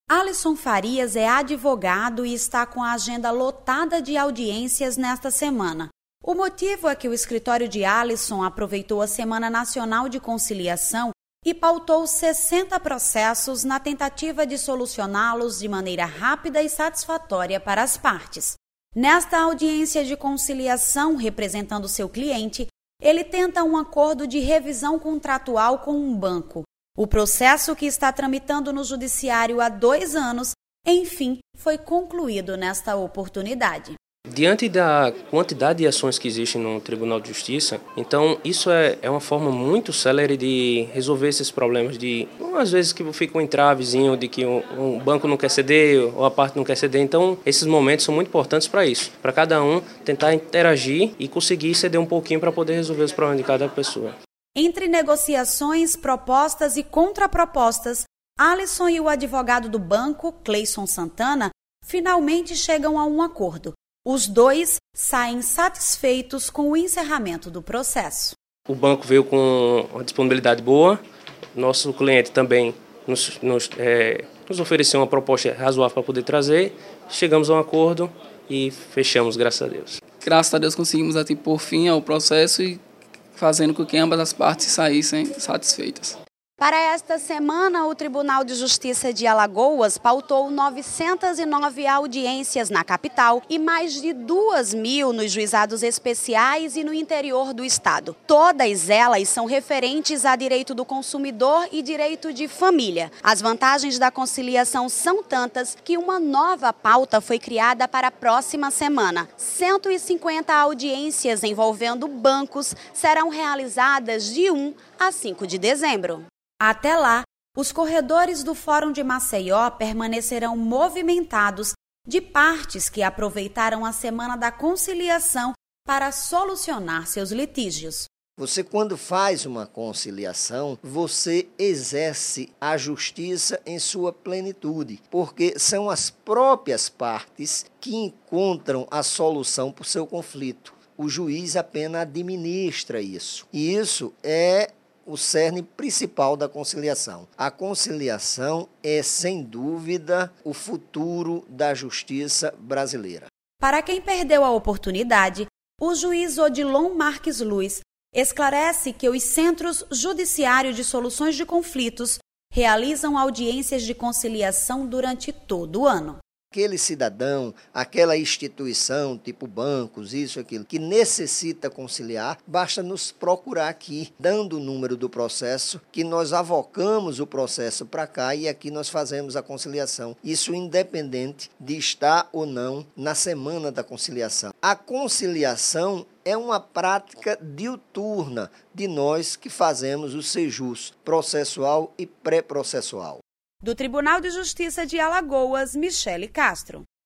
Alisson Farias é advogado e está com a agenda lotada de audiências nesta semana. O motivo é que o escritório de Alisson aproveitou a Semana Nacional de Conciliação e pautou 60 processos na tentativa de solucioná-los de maneira rápida e satisfatória para as partes. Nesta audiência de conciliação, representando seu cliente, ele tenta um acordo de revisão contratual com um banco. O processo, que está tramitando no judiciário há 2 anos, enfim, foi concluído nesta oportunidade. Diante da quantidade de ações que existem no Tribunal de Justiça, então isso é uma forma muito célere de resolver esses problemas de, às vezes, que fica um entravezinho de que um banco não quer ceder ou a parte não quer ceder. Então, esses momentos são muito importantes para isso, para cada um tentar interagir e conseguir ceder um pouquinho para poder resolver os problemas de cada pessoa. Entre negociações, propostas e contrapropostas, Alisson e o advogado do banco, Cleison Santana, finalmente chegam a um acordo. Os dois saem satisfeitos com o encerramento do processo. O banco veio com uma disponibilidade boa, nosso cliente também nos ofereceu uma proposta razoável para poder trazer, chegamos a um acordo e fechamos, graças a Deus. Graças a Deus conseguimos pôr fim ao processo e fazendo com que ambas as partes saíssem satisfeitas. Para esta semana, o Tribunal de Justiça de Alagoas pautou 909 audiências na capital e mais de 2.000 nos juizados especiais e no interior do estado. Todas elas são referentes a direito do consumidor e direito de família. As vantagens da conciliação são tantas que uma nova pauta foi criada para a próxima semana. 150 audiências envolvendo bancos serão realizadas de 1 a 5 de dezembro. Até lá, os corredores do Fórum de Maceió permanecerão movimentados de partes que aproveitaram a Semana da Conciliação para solucionar seus litígios. Você, quando faz uma conciliação, você exerce a justiça em sua plenitude, porque são as próprias partes que encontram a solução para o seu conflito. O juiz apenas administra isso. E isso é o cerne principal da conciliação. A conciliação é, sem dúvida, o futuro da justiça brasileira. Para quem perdeu a oportunidade, o juiz Odilon Marques Luz esclarece que os Centros Judiciários de Soluções de Conflitos realizam audiências de conciliação durante todo o ano. Aquele cidadão, aquela instituição, tipo bancos, isso, aquilo, que necessita conciliar, basta nos procurar aqui, dando o número do processo, que nós avocamos o processo para cá e aqui nós fazemos a conciliação. Isso independente de estar ou não na Semana da Conciliação. A conciliação é uma prática diuturna de nós que fazemos o sejus processual e pré-processual. Do Tribunal de Justiça de Alagoas, Michele Castro.